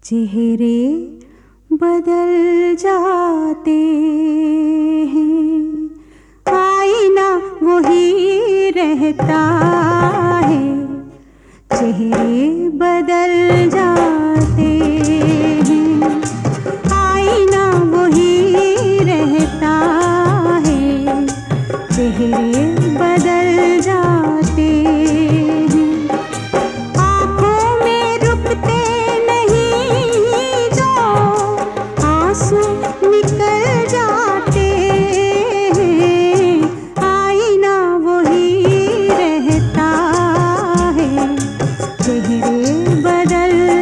चेहरे बदल जाते हैं, आईना वही रहता है। चेहरे बदल जाते हैं, आईना वही रहता है। चेहरे बदल जाते हैं, आँखों में रुकते नहीं जो आंसू निकल जाते हैं। आईना वही रहता है, चेहरे बदल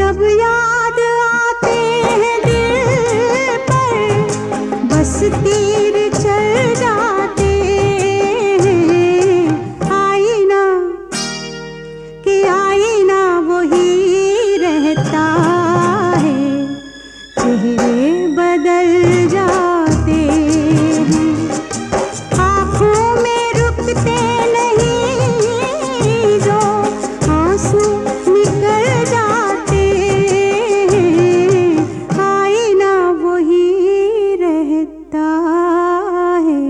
जब याद आते हैं दिल पर बस तीर चल जाते हैं। आईना कि आईना वही रहता है, चेहरे बदल जाते हैं। आँखों में रुकते नहीं जो आंसू निकल जाते हैं। आईना वही रहता है,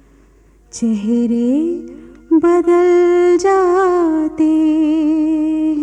चेहरे बदल जाते हैं।